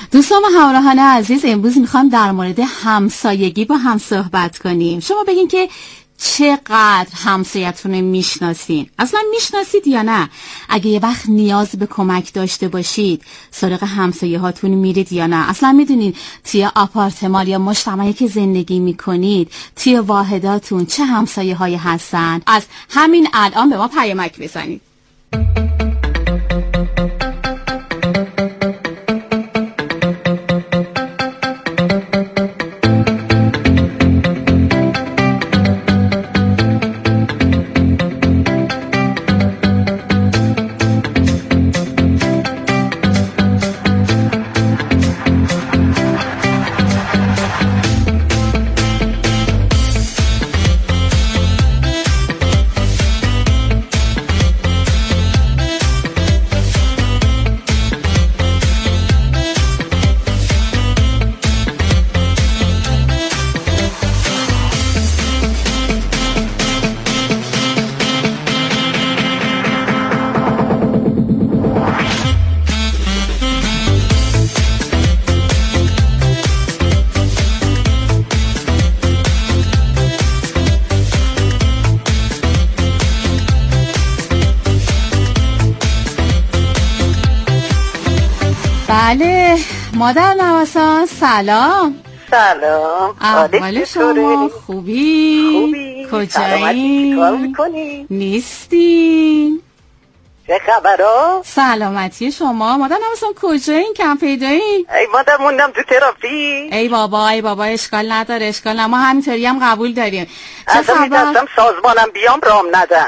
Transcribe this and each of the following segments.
دوستان و همراهان عزیز، امروز میخوام در مورد همسایگی با هم صحبت کنیم. شما بگین که چقدر همسایتون رو میشناسین؟ اصلا میشناسید یا نه؟ اگه یه وقت نیاز به کمک داشته باشید سراغ همسایه هاتون میرید یا نه؟ اصلا میدونید توی آپارتمان یا مجتمعی که زندگی میکنید توی واحداتون چه همسایه هایی هستن؟ از همین الان به ما پیامک بزنید. بله مادر نوسان، سلام. سلام. احوال شما خوبی؟ کجایی؟ چیکار میکنی؟ نیستین؟ چه خبرها؟ سلامتی شما. مادر نوسان کجایین؟ کم پیدایین؟ ای مادر موندم تو ترافیک. ای بابا اشکال نداره ما همینطوری هم قبول داریم. چه خبر؟ میدستم سازمانم بیام رام ندن.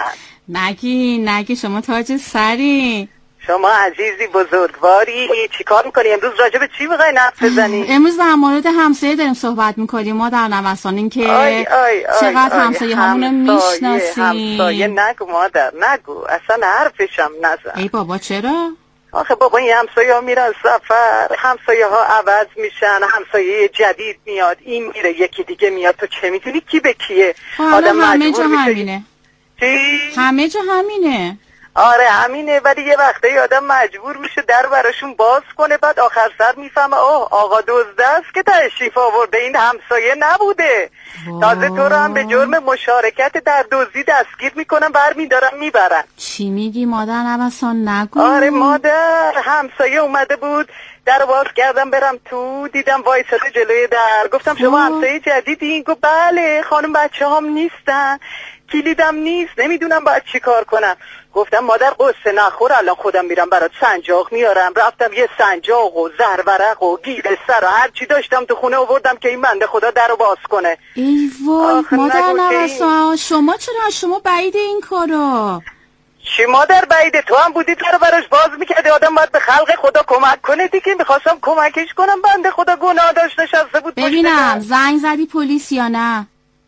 نگی شما تاج سری. شما عزیزی بزرگواری. چیکار میکنی امروز؟ راجع به چی میخوای حرف بزنی؟ امروز در مورد همسایه داریم صحبت میکنیم ما در نوسان، این که چقدر همسایه همونو میشناسیم. همسایه نگو مادر، نگو اصلا حرفشم نزن. ای بابا چرا؟ آخه بابا این همسایه ها میرن سفر، همسایه ها عوض میشن، همسایه جدید میاد، این میره یکی دیگه میاد، تو چه میدونی کی به کیه؟ آدم همه جا همینه. چی؟ همه جا همینه. آره همینه، ولی یه وقته آدم مجبور میشه در براشون باز کنه، بعد آخر سر میفهمه آقا دزده است که تشریف آورده، این همسایه نبوده. تازه تو رو هم به جرم مشارکت در دزدی دستگیر میکنن، برمیدارن میبرن. چی میگی مادر نوسان؟ نگو. آره مادر، همسایه اومده بود، در باز کردم برم تو، دیدم وایساده جلوی در، گفتم شما همسایه جدیدین؟ گفت بله خانم، بچه هم نیستن، کلیدم نیست، نمیدونم باید چی کار کنم. گفتم مادر قصه نخور، الان خودم میرم برات سنجاق میارم. رفتم یه سنجاق و زرورق و گیر سر و هر چی داشتم تو خونه آوردم که این بنده خدا درو باز کنه. ای وای مادر نوسان، شما بعید این کارو. چی مادر بعیده؟ تو هم بودی درو براش باز میکردی. آدم باید به خلق خدا کمک کنه دیگه. میخواستم کمکش کنم، بنده خدا گناه داشت نشسته بود. ببینم زنگ زدی پلیس یا نه؟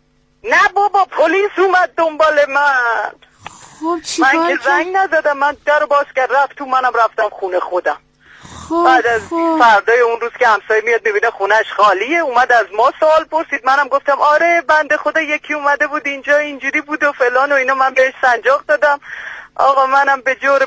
نه بابا، پلیس اومد دنبال من. خب چیکار من که زنگ نزدم، من درو باز کرد رفت تو، منم رفتم خونه خودم. بعد از فردای اون روز که همسایه میاد میبینه خونش خالیه، اومد از ما سوال پرسید، منم گفتم آره بنده خدا یکی اومده بود اینجا اینجوری بود و فلان و اینا، من بهش سنجاق دادم. آقا منم به جرم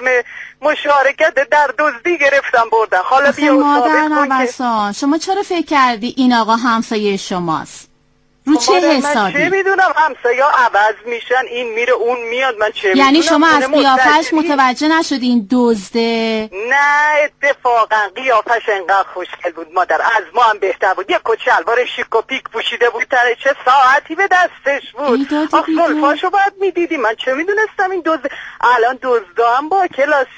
مشارکت در دزدی گرفتم بردم. حالا بیا مادر نوسان، شما چرا فکر کردی این آقا همسایه شماست؟ رو چه حسابی؟ من چه میدونم، همسایه ها عوض میشن، این میره اون میاد، من چه یعنی شما از قیافش متوجه نشدین دزده؟ نه اتفاقا قیافش انقدر خوشگل بود مادر، از ما هم بهتر بود. یه کت شلوار شیک و پیک پوشیده بود، چه ساعتی به دستش بود. زلفاشو باید میدیدی، من چه میدونستم این دزده. الان دزدا هم با کلاس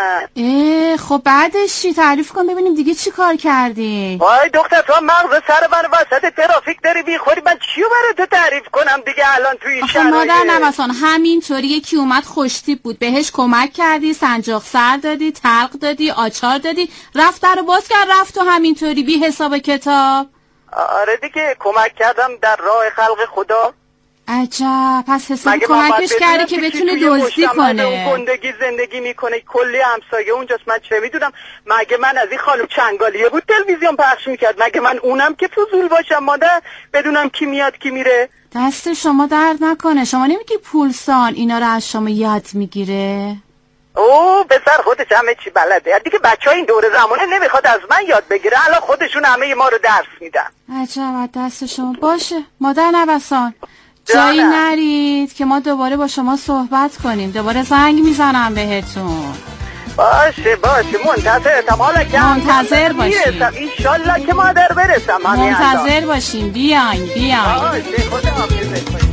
شدن. خب بعدش چی؟ تعریف کن ببینیم دیگه چی کار کردی. وای دختر، تو مغز سر من وسط ترافیک داری میخوری، من چیو برای تو تعریف کنم دیگه الان توی این شرایط؟ مادر نوسان همینطوری یکی اومد خوشتیپ بود، بهش کمک کردی، سنجاق سر دادی، تلق دادی، آچار دادی، رفت در باز کرد رفت تو همینطوری بی حساب کتاب. آره دیگه کمک کردم در راه خلق خدا. عجب، پس حساب کمکش کردی که بتونه دزدی کنه. اون گندگی زندگی میکنه، کلی همسایه اونجاست، من چه میدونم. مگه من از این خانم چنگالیه بود تلویزیون پخش میکرد؟ مگه من اونم که فضول باشم مادر بدونم کی میاد کی میره؟ دست شما درد نکنه. شما نمیگی پولسان اینا رو از شما یاد میگیره؟ او پسر خودش همه چی بلده دیگه. بچه ها این دور زمانه نمیخواد از من یاد بگیره، الان خودشون همه ما رو درس میدن. عجب دست شما. باشه مادر نوسان، جایی نرید که ما دوباره با شما صحبت کنیم، دوباره زنگ میزنم بهتون. باشه منتظرتم. حالا که منتظر باشیم انشالله که مادر برسم. منتظر باشیم. بیاین باشه خدا حافظت باشه.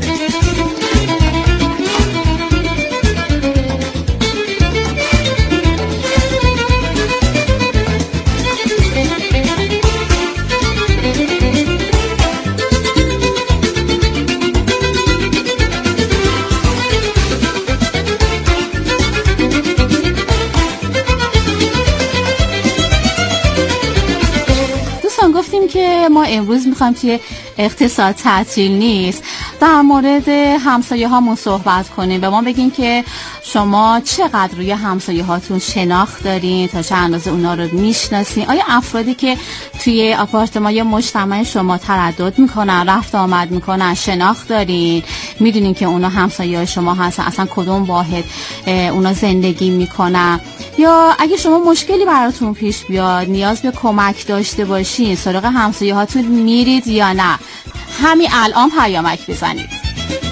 گفتیم که ما امروز میخوایم توی اقتصاد تعطیل نیست در مورد همسایه هامون صحبت کنیم. به ما بگین که شما چقدر روی همسایه هاتون شناخت دارین، تا چه اندازه اونا رو میشناسین. آیا افرادی که توی آپارتمان یا مجتمع شما تردد میکنن، رفت آمد میکنن، شناخت دارین؟ میدونین که اونا همسایه شما هستن؟ اصلا کدوم واحد اونا زندگی میکنن؟ یا اگه شما مشکلی براتون پیش بیاد، نیاز به کمک داشته باشین، سراغ همسایه هاتون میرید یا نه؟ همین الان پیامک بزنید.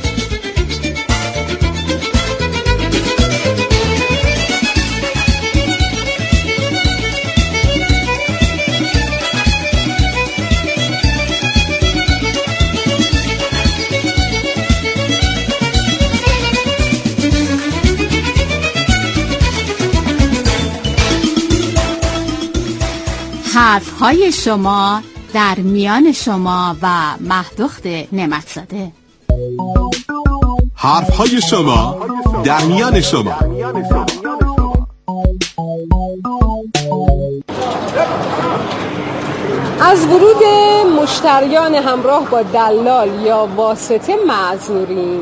حرف‌های شما در میان شما و مهدخت نعمت‌زاده. حرف‌های شما در میان شما. از ورود مشتریان همراه با دلال یا واسطه معذوریم.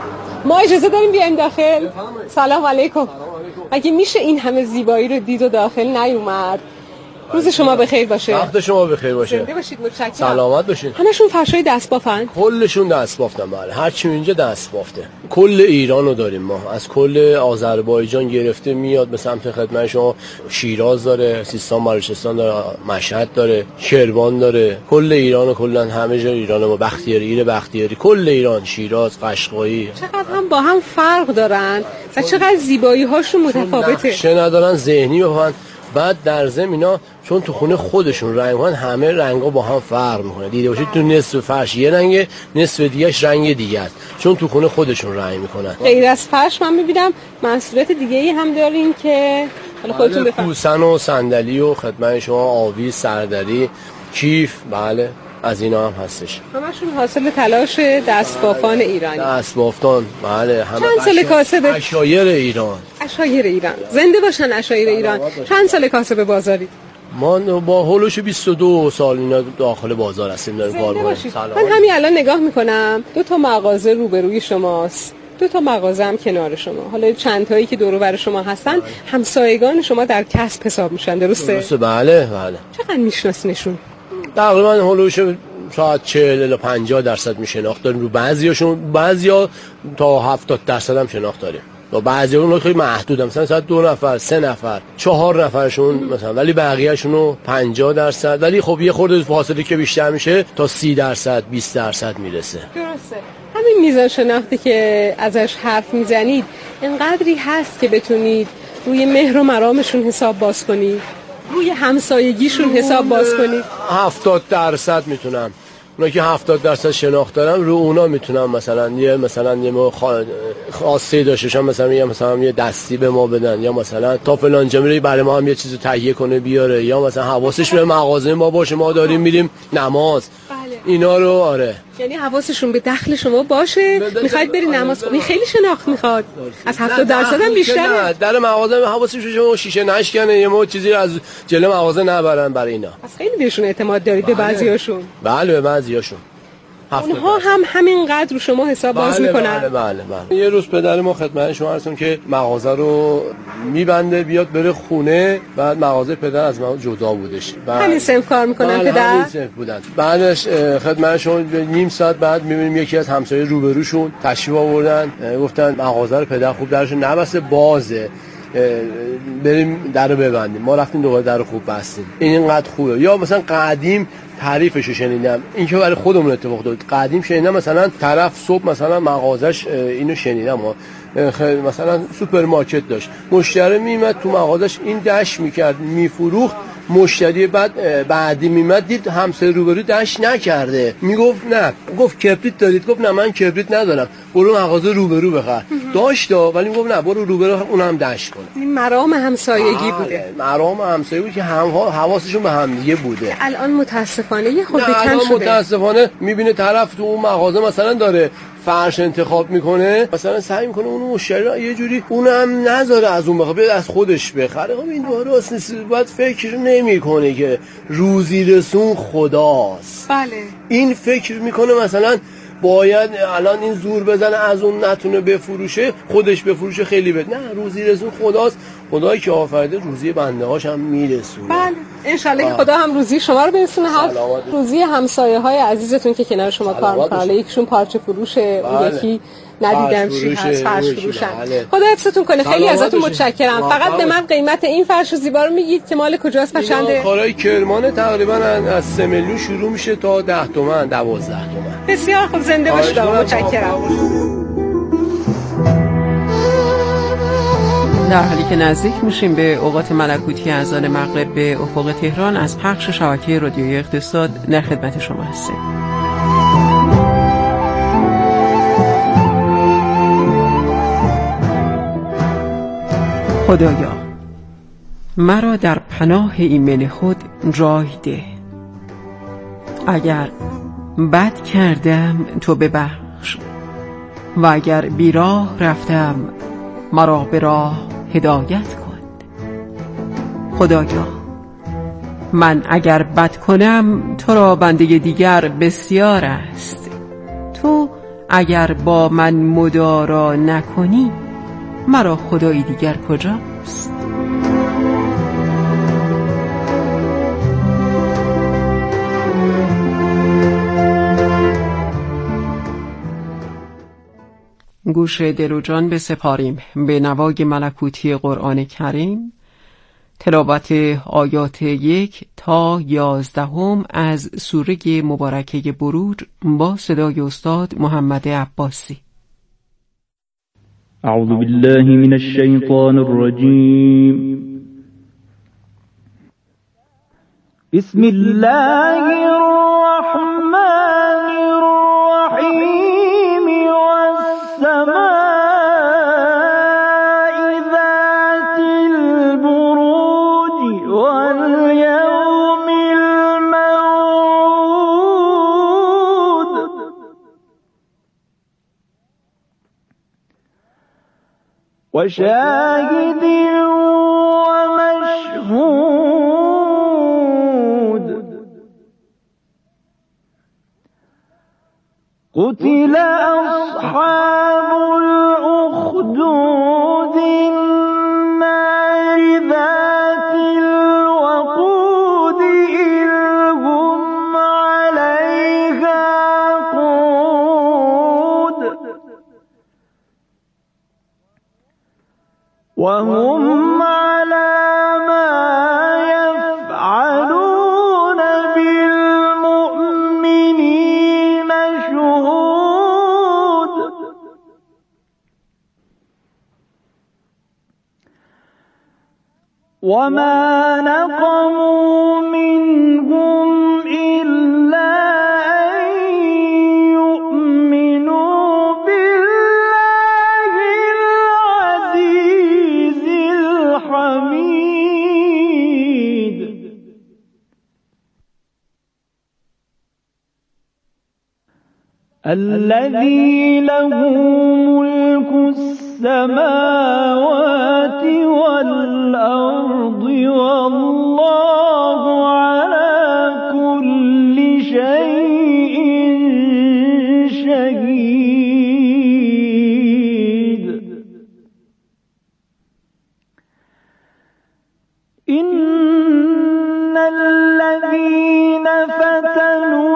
ما اجازه داریم بیایم داخل؟ سلام علیکم. اگه میشه این همه زیبایی رو دید و داخل نیومد. روز شما بخیر باشه. وقت شما بخیر باشه. زنده باشید. متشکرم. سلامت باشید. همشون فرشای دست بافن؟ کلشون دست بافتن. بله هر چی اینجا دست بافته. کل ایرانو داریم ما، از کل آذربایجان گرفته میاد به سمت خدمت شما. شیراز داره، سیستان بلوچستان داره، مشهد داره، کرمان داره. کل ایرانو کلا همه جای ایران ما، بختیاری کل ایران، شیراز، قشقایی. چقدر هم با هم فرق دارن و چقدر زیبایی هاشون متفاوته. نقشه ندارن، ذهنی بفهمن. بعد در ضمن اینا چون تو خونه خودشون رنگان، همه رنگا با هم فرق میکنه. دیده باشید تو نصف فرش یه رنگه، نصف دیگه‌اش رنگ دیگه است، چون تو خونه خودشون رنگ میکنن. غیر از فرش من میبینم محصولات دیگه‌ای هم دارین که حالا خودتون بفرمایید. کوسن و صندلی و خدمت شما آویز، سردری، کیف، بله از اینا هم هستش. همشون حاصل تلاش دستبافان ایرانی. دستبافتان، بله. همه چند سال کاسبه؟ عشایر ایران. عشایر ایران. زنده باشن عشایر ایران. چند سال کاسب بازاری؟ ما با هولوش 22 سال اینا داخل بازار هستیم داریم کار می‌کنیم. من همین الان نگاه میکنم 2 تا مغازه روبروی شماست، 2 تا مغازه هم کنار شما. حالا چند تایی که دور و بر شما هستن همسایگان شما در کسب حساب میشن، درسته؟ درسته، بله. چقدر میشناسینشون؟ تقریبا هولوش شاید 40 الی 50% میشناخت داریم. رو بعضیا تا 70% هم شناخت داریم. و بعضی اون خیلی محدودن، مثلا 2 نفر، 3 نفر، 4 نفرشون مثلا، ولی بقیه‌شون 50%. ولی خب یه خورده فاصله که بیشتر میشه تا 30%، 20% میرسه. درسته. همین میزان شناختی که ازش حرف میزنید اینقدری هست که بتونید روی مهر و مرامشون حساب باز کنید، روی همسایگیشون حساب باز کنید. 70% میتونم. اونا که 70% شناخت دارن رو اونا میتونم مثلا یه خاصی داشتشم، مثلا یه دستی به ما بدن، یا مثلا تا فلان جمعه برای ما هم یه چیزو تهیه کنه بیاره، یا مثلا حواسش به مغازه ما باشه، ما داریم میریم نماز. اینا رو آره، یعنی حواسشون به دخل شما باشه. میخواید بری نماز خونی، خیلی شناخت میخواد. از 70% هم بیشتره. در مغازه حواسش به شیشه نشکنه، یه مو چیزی از جلو مغازه نبرن برای اینا. پس خیلی بهشون اعتماد دارید؟ به بعضیاشون؟ بله، به بعضیاشون. اونها هم همینقدر رو شما حساب باز میکنن؟ بله. یه روز پدر ما خدمت شما هستم که مغازه رو میبنده بیاد بره خونه، بعد مغازه پدر از ما جدا بودش. همین صنف کار میکنن پدر؟ همین صنف بودن. بعدش خدمتشون نیم ساعت بعد میبینیم یکی از همسایه روبروشون تشریف آوردن، گفتن مغازه رو پدر خوب درش نبسته، بازه. بریم درو ببندیم. ما رفتیم دوباره درو خوب بستیم، اینقدر خوبه. یا مثلا قدیم تعریفشو شنیدم، این که برای خودمون اتفاق افتاد. قدیم شنیدم مثلا طرف صبح مثلا مغازش اینو شنیدم مثلا سوپرمارکت داشت، مشتری میمد تو مغازش این دش میکرد میفروخت، مشتری بعدی میمد دید همسایه روبرو دش نکرده، میگفت نه، گفت کبریت دارید؟ گفت نه من کبریت ندارم، برو مغازه روبرو بخر. داشت ولی میگفت نه برو روبرو اونم دش کنه. این مرام همسایگی بوده، مرام همسایگی بود که حواسشون به هم دیگه بوده. الان متاسفانه یه خود کم الان شده. متاسفانه میبینه طرف تو اون مغازه مثلا داره فرش انتخاب میکنه، مثلا سعی میکنه اون مشتری رو یه جوری اونم نذاره از اون بخره، از خودش بخره. خب این درست نیست. باید فکر نمیکنه که روزی رسون خداست. بله. این فکر میکنه مثلا باید الان این زور بزنه از اون نتونه بفروشه، خودش بفروشه خیلی بد. نه، روزی رسون خداست. خدایی که آفریده روزی بنده هاش هم میرسونه. بله انشالله که خدا هم روزی شما رو برسونه، هم روزی همسایه های عزیزتون که کنار شما کار میکنن. یکیشون پارچه فروشه، اون یکی ندیدم چی هست، فرش فروشن. خدا حفظتون کنه. خیلی ازتون متشکرم. فقط به من قیمت این فرش زیبا رو میگید که مال کجاست؟ قشنگه. کارهای کرمانه، تقریبا از 3 میلیون شروع میشه تا 10 تومن 12 تومن. بسیار خوب، زنده باشید. متشکرم. در حالی که نزدیک میشیم به اوقات ملکوتی اذان مغرب به افق تهران، از پخش شبکه رادیویی اقتصاد در خدمت شما هستیم. خدایا مرا در پناه ایمن خود جای ده. اگر بد کردم تو ببخش و اگر بیراه رفتم مرا به راه هدایت کن. خدایا من اگر بد کنم تو را بنده دیگر بسیار است. تو اگر با من مدارا نکنی مرا خدای دیگر کجاست؟ گوش دل و جان بسپاریم به نوای ملکوتی قرآن کریم، تلاوت آیات 1 تا 11 از سوره مبارکه بروج با صدای استاد محمد عباسی. اعوذ بالله من الشیطان الرجیم. بسم الله الرحمن الرحیم. والسماء ذات البروج واليوم الموعود وشاهد ومشهود. قتل أصحاب الأخدود النار ذات الوقود إذ هم عليها قعود وهم على ما يفعلون بالمؤمنين شهود. وما نقموا منهم إلا أن يؤمنوا بالله العزيز الحميد. الذي له ملك السماوات والأرض والله على كل شيء شهيد. إن الذين فتنوا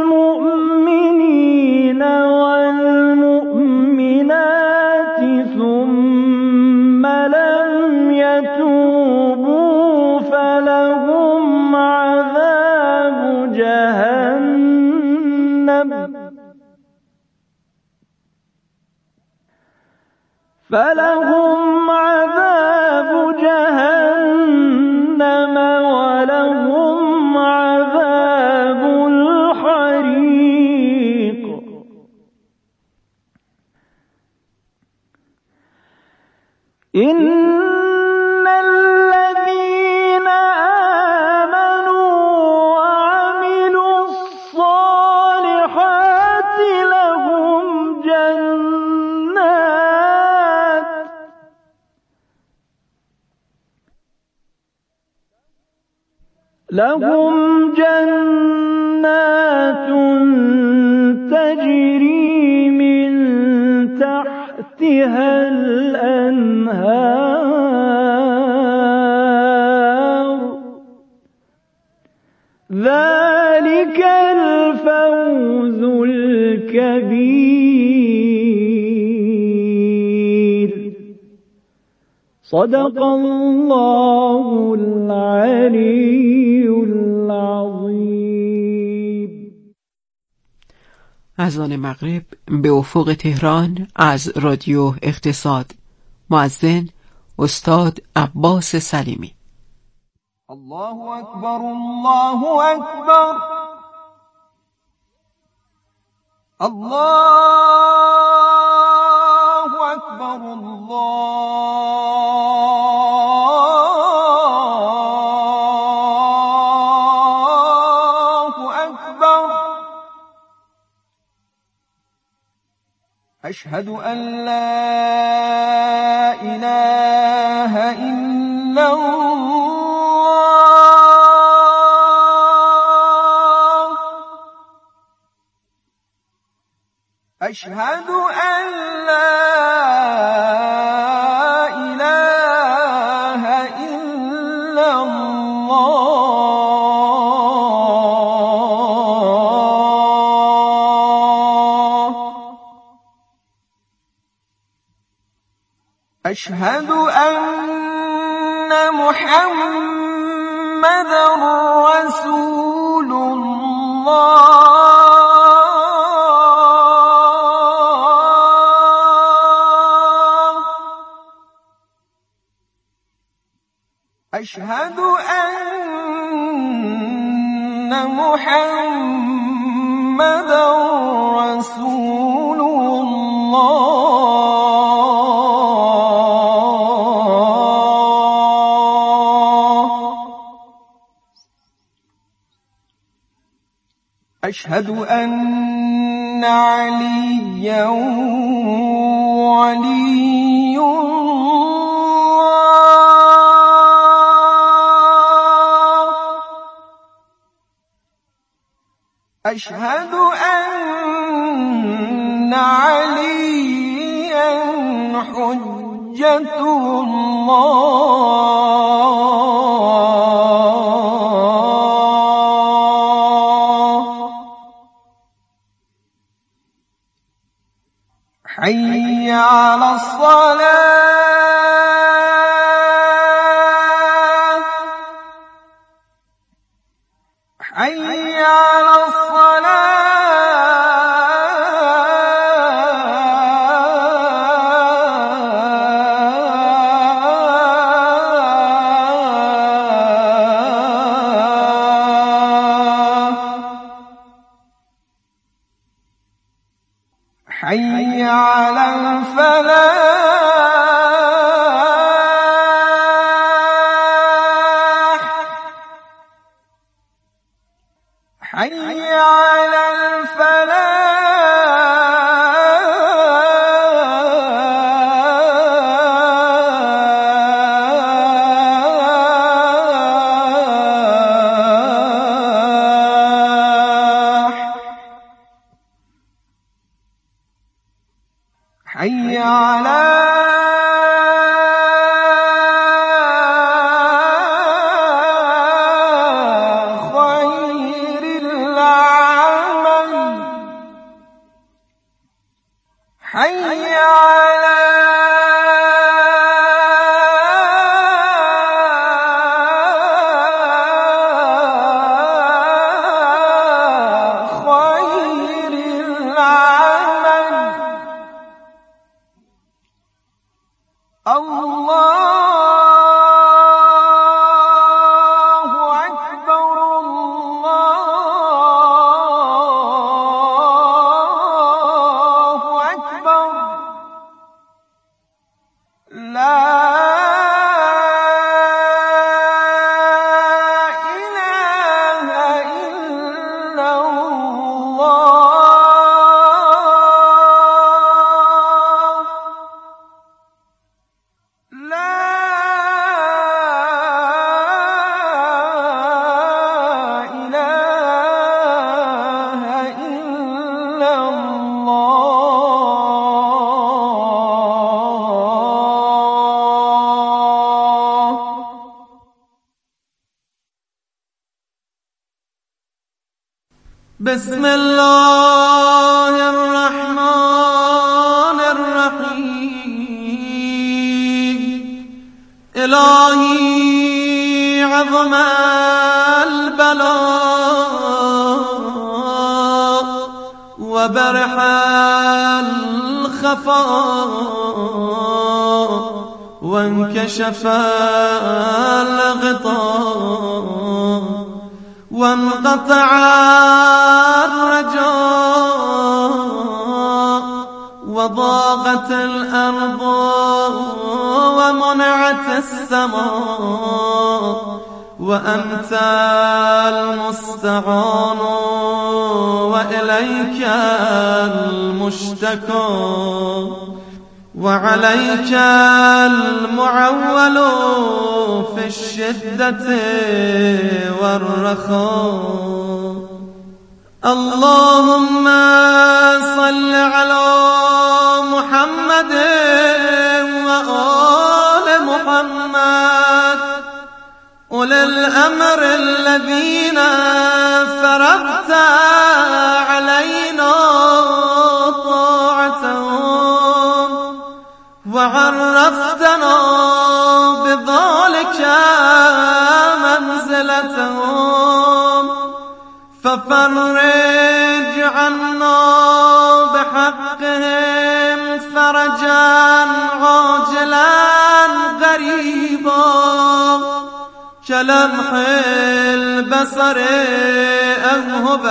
المؤمنين والمؤمنات ثم لم فلهم عذاب جهنم ولهم عذاب الحريق إن الذين آمنوا وعملوا الصالحات لهم جنات تجري من تحتها الأنهار ذلك الفوز الكبير صدق الله العلي العظيم. اذان مغرب به افق تهران از رادیو اقتصاد. مؤذن استاد عباس سلیمی. الله اکبر الله اکبر الله اکبر الله اکبر اشهد ان لا اله الا الله أشهد أن لا إله إلا الله أشهد أن محمدًا رسول الله أشهد أن محمدًا رسول الله أشهد أن عليًّا ولي أشهد أن عليًّا حجة الله حي على الصلاة حي على حي على الفلاح حي على حي على خير العمل حي على خير العمل بسم الله الرحمن الرحیم. الهی عظم البلاء و برح الخفاء و انکشف الغطاء و انقطع الرجاء و ضاقت الارض و منعت السماء و انت المستعان و الیک المشتكى وعليك المعول في الشدة والرخاء. اللهم صل على محمد وآل محمد أولي الأمر الذين فرضت علينا طاعتهم وعرفتنا بذلك منزلتهم، ففرج عنا بحقهم فرجا عاجلا غريبا كلمح البصر أو هو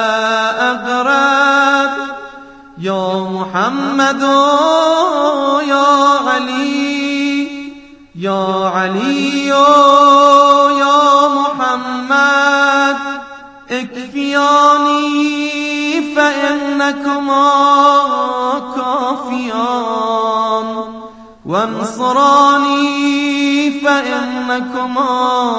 أقرب. يا محمد يا علي يا علي يا محمد اكفياني فإنكما كافيان وانصراني فإنكما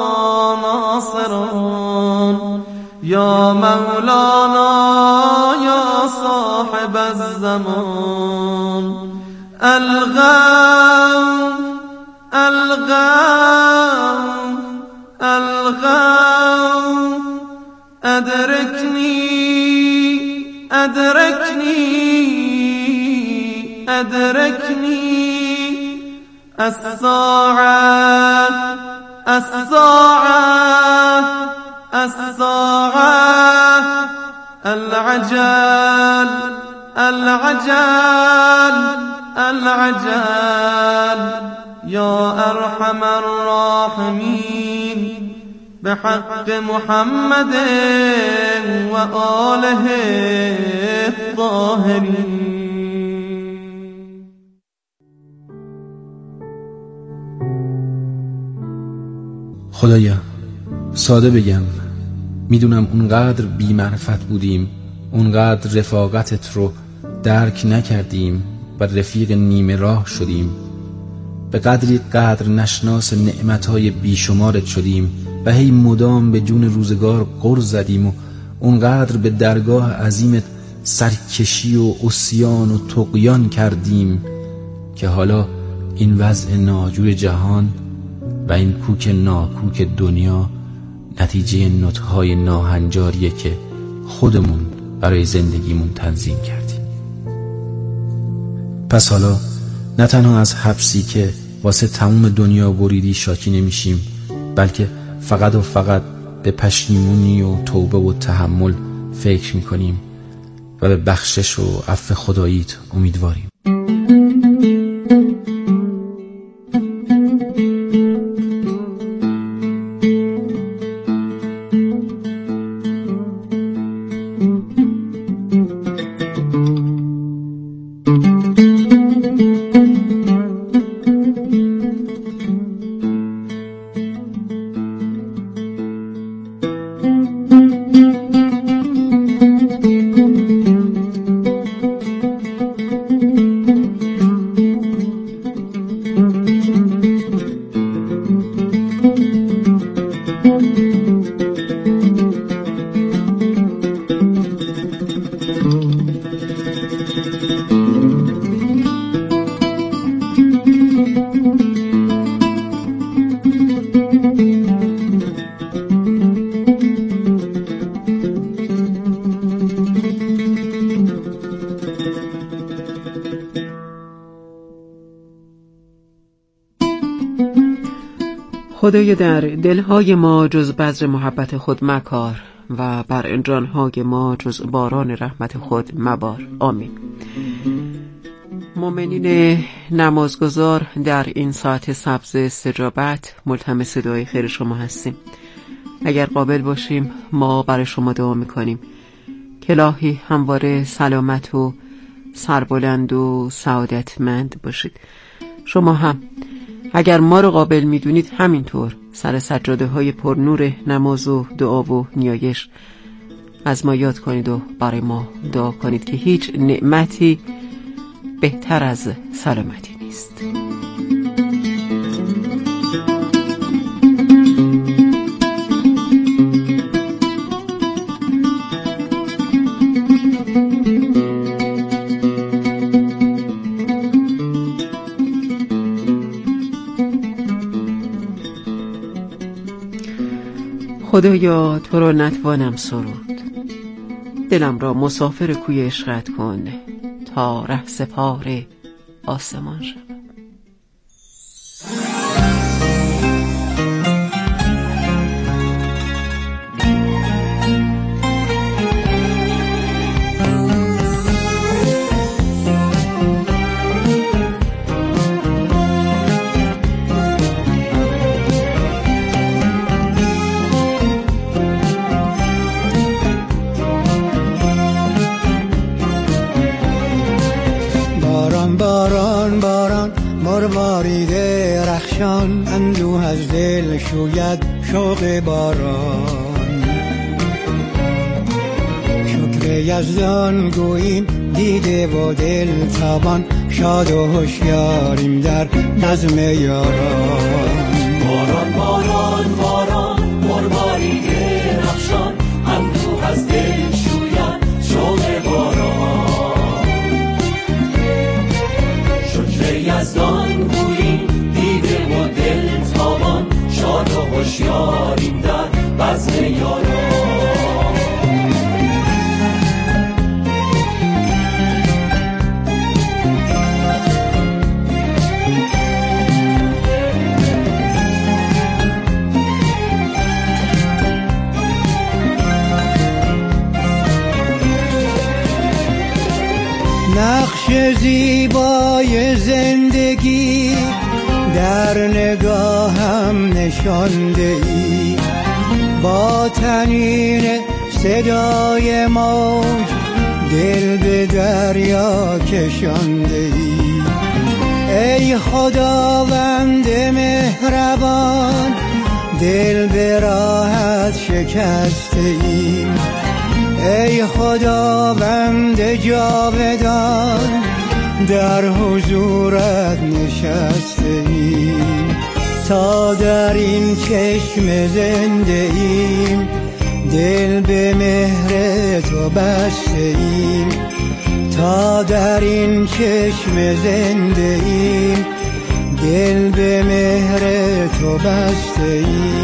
ناصرون. يا مولانا يا صاحب الزمان الغوث الغوث الغوث أدركني أدركني أدركني الساعة الساعة الساعة العجل العجل العجل. يا أرحم الراحمين بحق محمد وآله الطاهرين. خدایا ساده بگم، میدونم اونقدر بی‌معرفت بودیم، اونقدر رفاقتت رو درک نکردیم و رفیق نیمه راه شدیم، به قدری قدر نشناس نعمتهای بیشمارت شدیم و هی مدام به جون روزگار غر زدیم و اونقدر به درگاه عظیمت سرکشی و عصیان و طغیان کردیم که حالا این وضع ناجور جهان و این کوک ناکوک دنیا نتیجه نطقهای ناهنجاریه که خودمون برای زندگیمون تنظیم کردیم. پس حالا نه تنها از حبسی که واسه تموم دنیا بریدی شاکی نمیشیم، بلکه فقط و فقط به پشیمونی و توبه و تحمل فکر میکنیم و به بخشش و عفو خداییت امیدواریم. خدای در دلهای ما جز بذر محبت خود مکار و بر جانهای ما جز باران رحمت خود مبار. آمین. مؤمنین نمازگزار در این ساعت سبز استجابت ملتمس دعای خیر شما هستیم. اگر قابل باشیم ما برای شما دعا میکنیم که الهی همواره سلامت و سربلند و سعادتمند باشید. شما هم اگر ما رو قابل میدونید همینطور سر سجاده های پر نور نماز و دعا و نیایش از ما یاد کنید و برای ما دعا کنید که هیچ نعمتی بهتر از سلامتی نیست. خدایا تو را نتوانم سرود، دلم را مسافر کوی عشقت کن تا ره سپار آسمان شود. باران باران مرماریده رخشان، اندوه از دل شوید شوق باران. شکر یزدان گوییم دیده و دل تابان، شاد و هوشیاریم در نظم یاران. باران باران باران مرماریده رخشان، اندوه از دل شوید شوق باران. یزدان گوییم دیده و دل تابان، شاد و هوشیاریم در بزم یاران. نقش زیبای زندگی در نگاهم نشانده ای، با تنین صدای موج دل به دریا کشانده ای. ای خداوند مهربان دل به راحت شکسته ایم، ای خداوند جاودان در حضورت نشسته ایم. تا در این چشم زنده ایم دل به مهر تو بسته ایم. تا در این چشم زنده ایم دل به مهر تو بسته ایم.